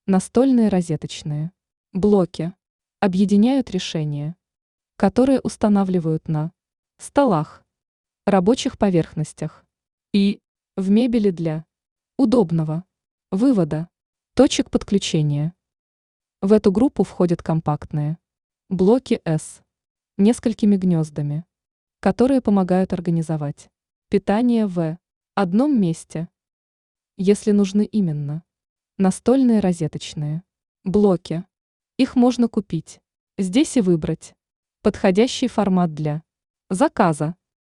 Настольные розеточные блоки объединяют решения, которые устанавливают на столах, рабочих поверхностях и в мебели для удобного вывода точек подключения. В эту группу входят компактные блоки с несколькими гнездами, которые помогают организовать питание в одном месте. Если нужны именно настольные розеточные блоки, их можно купить здесь и выбрать подходящий формат для заказа.